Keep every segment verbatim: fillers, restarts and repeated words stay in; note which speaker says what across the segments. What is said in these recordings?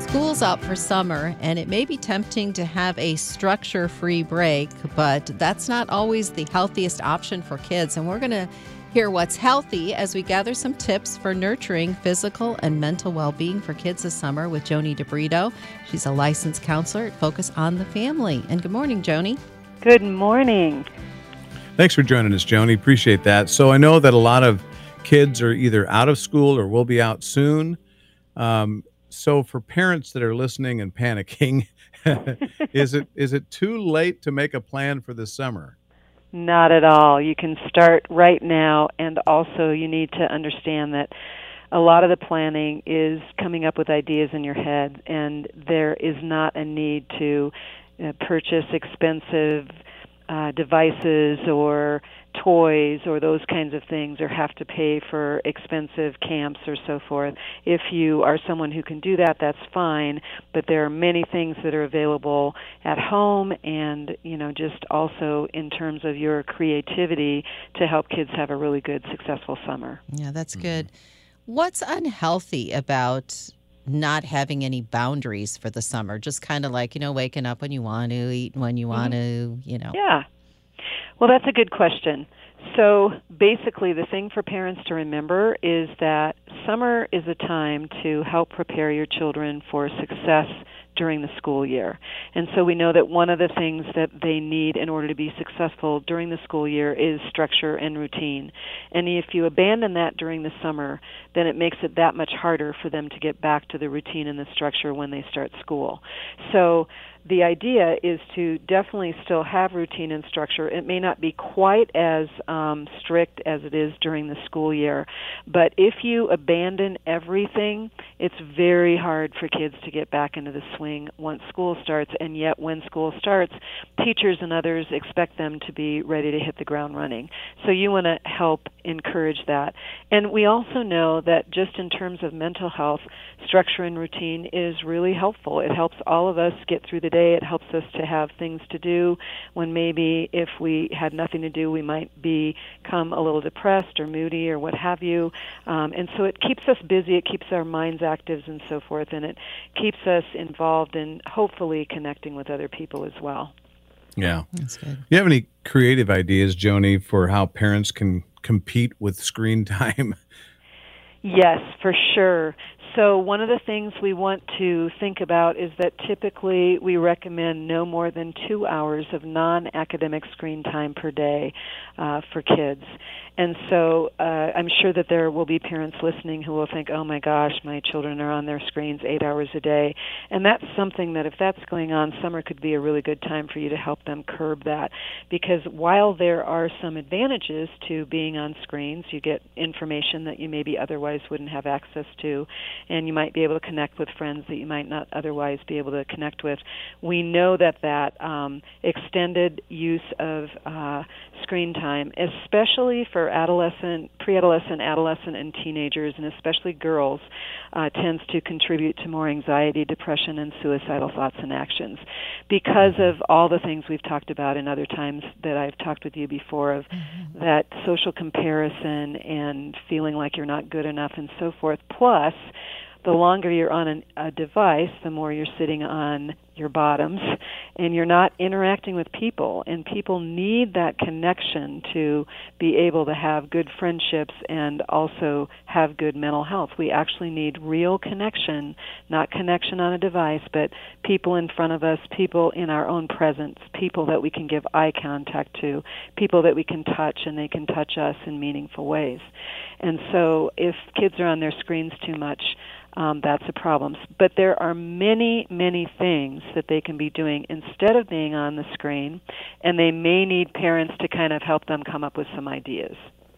Speaker 1: School's out for summer, and it may be tempting to have a structure-free break, but that's not always the healthiest option for kids. And we're going to hear what's healthy as we gather some tips for nurturing physical and mental well-being for kids this summer with Joni DeBrito. She's a licensed counselor at Focus on the Family. And good morning, Joni.
Speaker 2: Good morning.
Speaker 3: Thanks for joining us, Joni. Appreciate that. So I know that a lot of kids are either out of school or will be out soon. Um, so for parents that are listening and panicking, is it is it too late to make a plan for this summer?
Speaker 2: Not at all. You can start right now, and also you need to understand that a lot of the planning is coming up with ideas in your head, and there is not a need to uh, purchase expensive uh, devices or toys or those kinds of things, or have to pay for expensive camps or so forth. If you are someone who can do that, that's fine, but there are many things that are available at home and, you know, just also in terms of your creativity to help kids have a really good, successful summer.
Speaker 1: Yeah, that's good. What's unhealthy about not having any boundaries for the summer? Just kind of like, you know, waking up when you want to, eat when you want
Speaker 2: Mm-hmm.
Speaker 1: to, you know.
Speaker 2: Yeah. Well, that's a good question. So basically, the thing for parents to remember is that summer is a time to help prepare your children for success during the school year. And so we know that one of the things that they need in order to be successful during the school year is structure and routine. And if you abandon that during the summer, then it makes it that much harder for them to get back to the routine and the structure when they start school. So the idea is to definitely still have routine and structure. It may not be quite as um, strict as it is during the school year, but if you abandon everything, it's very hard for kids to get back into the swing once school starts, and yet when school starts, teachers and others expect them to be ready to hit the ground running. So you want to help encourage that. And we also know that just in terms of mental health, structure and routine is really helpful. It helps all of us get through the day. It helps us to have things to do when maybe if we had nothing to do, we might become a little depressed or moody or what have you. Um, and so it keeps us busy. It keeps our minds active and so forth, and it keeps us involved in hopefully connecting with other people as well.
Speaker 3: Yeah.
Speaker 1: That's good.
Speaker 3: You have any creative ideas, Joni, for how parents can compete with screen time?
Speaker 2: Yes, for sure. So one of the things we want to think about is that typically we recommend no more than two hours of non-academic screen time per day uh, for kids. And so uh, I'm sure that there will be parents listening who will think, oh my gosh, my children are on their screens eight hours a day. And that's something that if that's going on, summer could be a really good time for you to help them curb that. Because while there are some advantages to being on screens, you get information that you maybe otherwise wouldn't have access to, and you might be able to connect with friends that you might not otherwise be able to connect with. We know that that um, extended use of uh, screen time, especially for adolescent, pre-adolescent, adolescent, and teenagers, and especially girls, uh, tends to contribute to more anxiety, depression, and suicidal thoughts and actions because of all the things we've talked about in other times that I've talked with you before of mm-hmm. that social comparison and feeling like you're not good enough and so forth. Plus, the longer you're on an, a device, the more you're sitting on your bottoms, and you're not interacting with people. And people need that connection to be able to have good friendships and also have good mental health. We actually need real connection, not connection on a device, but people in front of us, people in our own presence, people that we can give eye contact to, people that we can touch and they can touch us in meaningful ways. And so if kids are on their screens too much, Um, that's a problem. But there are many, many things that they can be doing instead of being on the screen, and they may need parents to kind of help them come up with some ideas.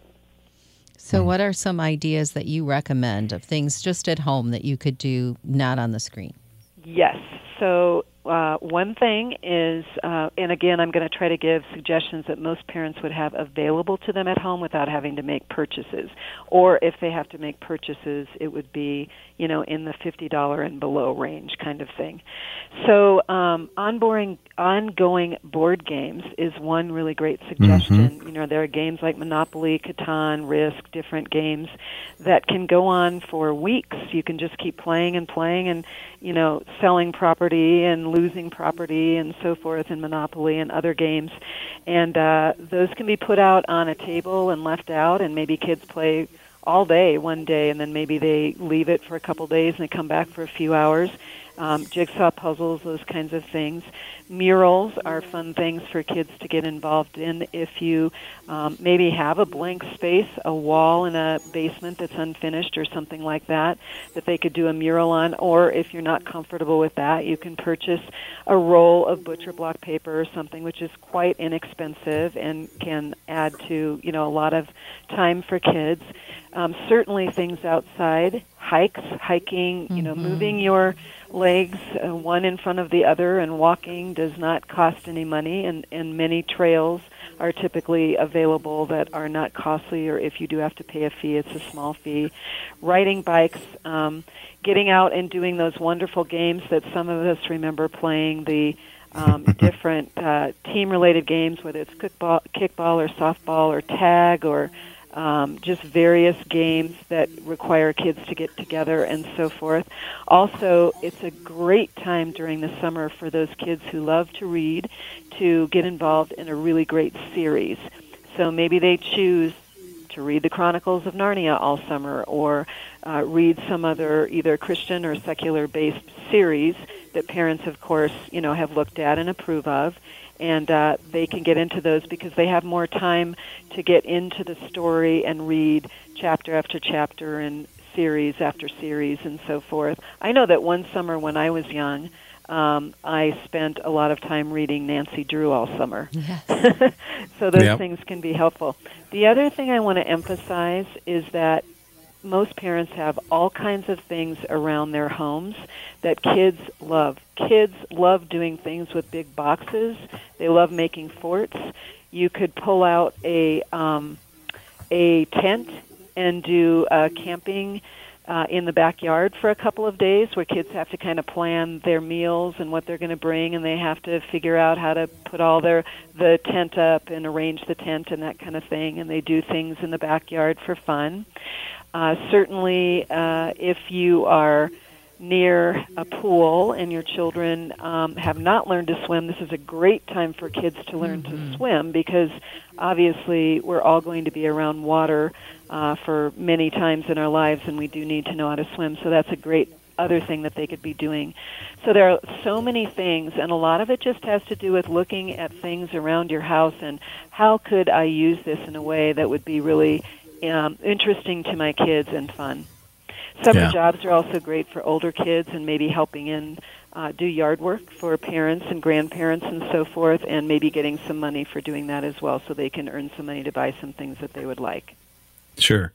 Speaker 1: So what are some ideas that you recommend of things just at home that you could do not on the screen?
Speaker 2: Yes. So uh, one thing is, uh, and again, I'm going to try to give suggestions that most parents would have available to them at home without having to make purchases. Or if they have to make purchases, it would be, you know, in the fifty dollars and below range kind of thing. So um, onboarding, ongoing board games is one really great suggestion. Mm-hmm. You know, there are games like Monopoly, Catan, Risk, different games that can go on for weeks. You can just keep playing and playing and, you know, selling property and losing property and so forth in Monopoly and other games. And uh, those can be put out on a table and left out, and maybe kids play all day one day, and then maybe they leave it for a couple days and they come back for a few hours. Um, jigsaw puzzles, those kinds of things. Murals are fun things for kids to get involved in. If you um, maybe have a blank space, a wall in a basement that's unfinished or something like that, that they could do a mural on, or if you're not comfortable with that, you can purchase a roll of butcher block paper or something, which is quite inexpensive and can add to, you know, a lot of time for kids. Um, certainly things outside, hikes, hiking, you know, mm-hmm. moving your legs uh, one in front of the other and walking does not cost any money, and, and many trails are typically available that are not costly, or if you do have to pay a fee, it's a small fee. Riding bikes, um, getting out and doing those wonderful games that some of us remember playing, the um, different uh, team-related games, whether it's kickball, kickball or softball or tag or Um, just various games that require kids to get together and so forth. Also, it's a great time during the summer for those kids who love to read to get involved in a really great series. So maybe they choose to read the Chronicles of Narnia all summer, or uh, read some other either Christian or secular-based series that parents, of course, you know, have looked at and approve of. And uh, they can get into those because they have more time to get into the story and read chapter after chapter and series after series and so forth. I know that one summer when I was young, um, I spent a lot of time reading Nancy Drew all summer. Yes. So those yep. things can be helpful. The other thing I want to emphasize is that most parents have all kinds of things around their homes that kids love. Kids love doing things with big boxes. They love making forts. You could pull out a um, a tent and do uh, camping uh, in the backyard for a couple of days, where kids have to kind of plan their meals and what they're going to bring, and they have to figure out how to put all their the tent up and arrange the tent and that kind of thing, and they do things in the backyard for fun. Uh, certainly, uh, if you are near a pool and your children um, have not learned to swim, this is a great time for kids to learn mm-hmm. to swim, because obviously we're all going to be around water uh, for many times in our lives, and we do need to know how to swim. So that's a great other thing that they could be doing. So there are so many things, and a lot of it just has to do with looking at things around your house and how could I use this in a way that would be really Um, interesting to my kids and fun. Summer yeah. jobs are also great for older kids, and maybe helping in uh, do yard work for parents and grandparents and so forth, and maybe getting some money for doing that as well, so they can earn some money to buy some things that they would like.
Speaker 3: Sure.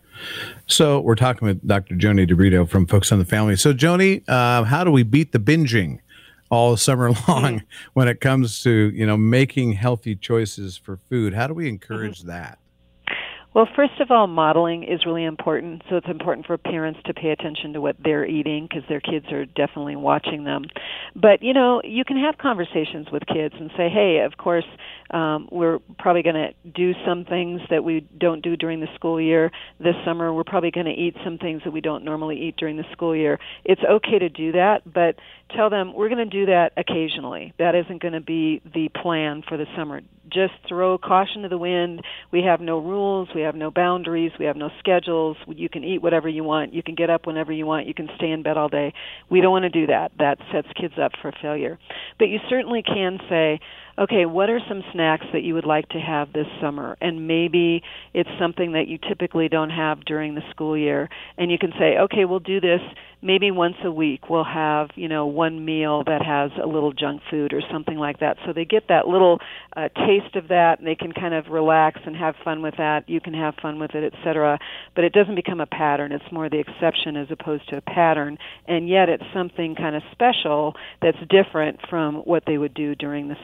Speaker 3: So we're talking with Doctor Joni DeBrito from Focus on the Family. So Joni, uh, how do we beat the binging all summer long mm-hmm. when it comes to, you know, making healthy choices for food? How do we encourage mm-hmm. that?
Speaker 2: Well, first of all, modeling is really important. So it's important for parents to pay attention to what they're eating, because their kids are definitely watching them. But, you know, you can have conversations with kids and say, hey, of course, um, we're probably going to do some things that we don't do during the school year. This summer, we're probably going to eat some things that we don't normally eat during the school year. It's okay to do that, but tell them we're going to do that occasionally. That isn't going to be the plan for the summer. Just throw caution to the wind. We have no rules. We have no boundaries. We have no schedules. You can eat whatever you want. You can get up whenever you want. You can stay in bed all day. We don't want to do that. That sets kids up for failure. But you certainly can say, okay, what are some snacks that you would like to have this summer? And maybe it's something that you typically don't have during the school year. And you can say, okay, we'll do this maybe once a week. We'll have, you know, one meal that has a little junk food or something like that. So they get that little uh, taste of that, and they can kind of relax and have fun with that. You can have fun with it, et cetera. But it doesn't become a pattern. It's more the exception as opposed to a pattern. And yet it's something kind of special that's different from what they would do during the school year.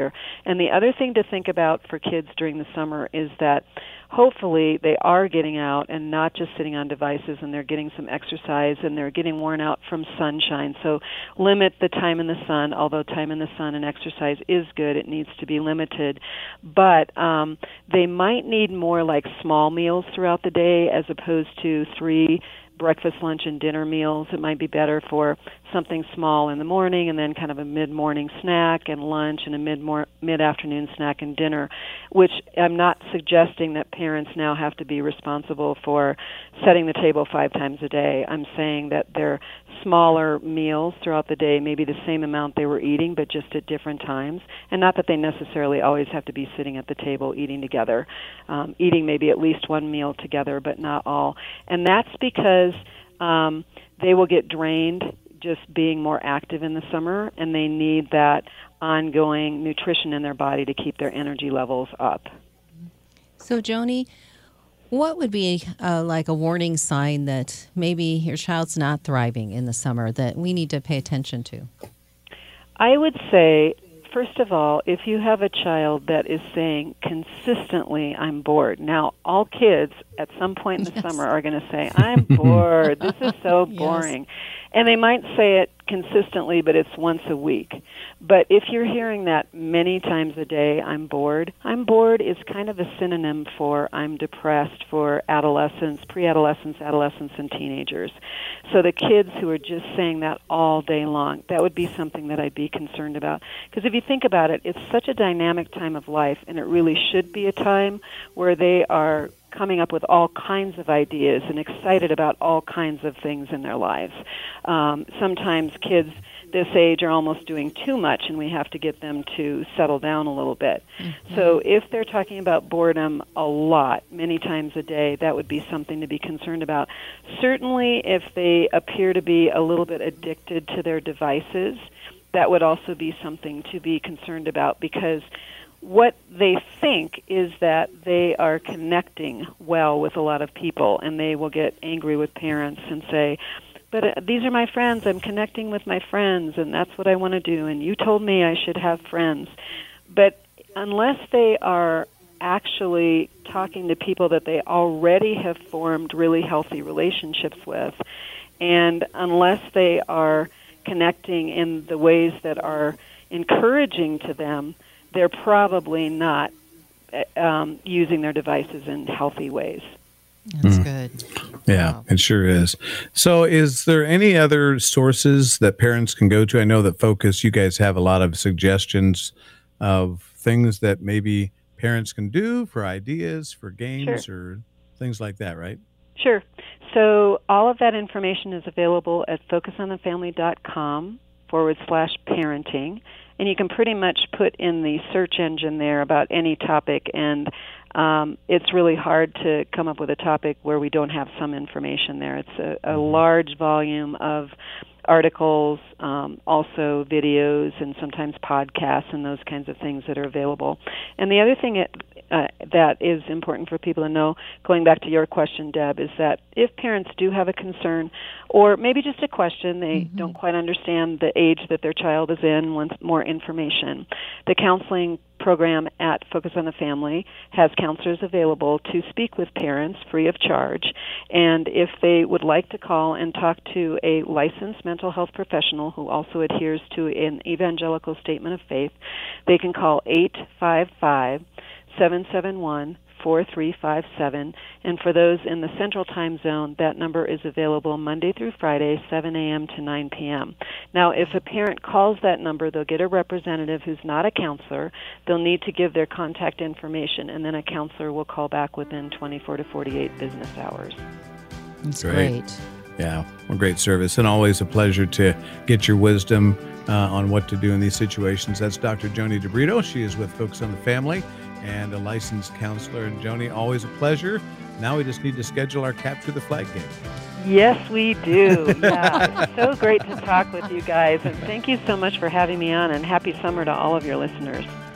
Speaker 2: together. And the other thing to think about for kids during the summer is that hopefully they are getting out and not just sitting on devices, and they're getting some exercise, and they're getting worn out from sunshine. So limit the time in the sun, although time in the sun and exercise is good. It needs to be limited. But um, they might need more like small meals throughout the day as opposed to three breakfast, lunch, and dinner meals. It might be better for something small in the morning and then kind of a mid-morning snack and lunch and a mid mid-afternoon snack and dinner, which I'm not suggesting that parents now have to be responsible for setting the table five times a day. I'm saying that they're smaller meals throughout the day, maybe the same amount they were eating, but just at different times, and not that they necessarily always have to be sitting at the table eating together. Um, eating maybe at least one meal together, but not all. And that's because um, they will get drained just being more active in the summer, and they need that ongoing nutrition in their body to keep their energy levels up.
Speaker 1: So, Joni, what would be uh, like a warning sign that maybe your child's not thriving in the summer that we need to pay attention to?
Speaker 2: I would say, first of all, if you have a child that is saying consistently, I'm bored. Now, all kids at some point in the yes. summer are going to say, I'm bored. This is so boring. Yes. And they might say it consistently, but it's once a week. But if you're hearing that many times a day, I'm bored, I'm bored is kind of a synonym for I'm depressed for adolescents, pre-adolescents, adolescents, and teenagers. So the kids who are just saying that all day long, that would be something that I'd be concerned about. Because if you think about it, it's such a dynamic time of life, and it really should be a time where they are coming up with all kinds of ideas and excited about all kinds of things in their lives. Um, sometimes kids this age are almost doing too much, and we have to get them to settle down a little bit. Mm-hmm. So if they're talking about boredom a lot, many times a day, that would be something to be concerned about. Certainly if they appear to be a little bit addicted to their devices, that would also be something to be concerned about, because what they think is that they are connecting well with a lot of people, and they will get angry with parents and say, but uh, these are my friends, I'm connecting with my friends, and that's what I want to do, and you told me I should have friends. But unless they are actually talking to people that they already have formed really healthy relationships with, and unless they are connecting in the ways that are encouraging to them, they're probably not um, using their devices in healthy ways.
Speaker 1: That's mm. good.
Speaker 3: Yeah, wow. It sure is. So is there any other sources that parents can go to? I know that Focus, you guys have a lot of suggestions of things that maybe parents can do for ideas, for games, sure. or things like that, right?
Speaker 2: Sure. So all of that information is available at focusonthefamily.com forward slash parenting. And you can pretty much put in the search engine there about any topic, and um, it's really hard to come up with a topic where we don't have some information there. It's a, a large volume of articles, um, also videos, and sometimes podcasts and those kinds of things that are available. And the other thing it, uh, that is important for people to know, going back to your question, Deb, is that if parents do have a concern, or maybe just a question, they mm-hmm. don't quite understand the age that their child is in, want more information, the counseling program at Focus on the Family has counselors available to speak with parents free of charge. And if they would like to call and talk to a licensed mental health professional who also adheres to an evangelical statement of faith, they can call eight five five, seven seven one, four three five seven. And for those in the Central Time Zone, that number is available Monday through Friday, seven a.m. to nine p.m. Now, if a parent calls that number, they'll get a representative who's not a counselor. They'll need to give their contact information, and then a counselor will call back within twenty-four to forty-eight business hours.
Speaker 1: That's great. great.
Speaker 3: Yeah, well, great service, and always a pleasure to get your wisdom uh, on what to do in these situations. That's Doctor Joni DeBrito. She is with Focus on the Family and a licensed counselor. And Joni, always a pleasure. Now we just need to schedule our Capture the Flag game.
Speaker 2: Yes, we do. Yeah, it's so great to talk with you guys, and thank you so much for having me on, and happy summer to all of your listeners.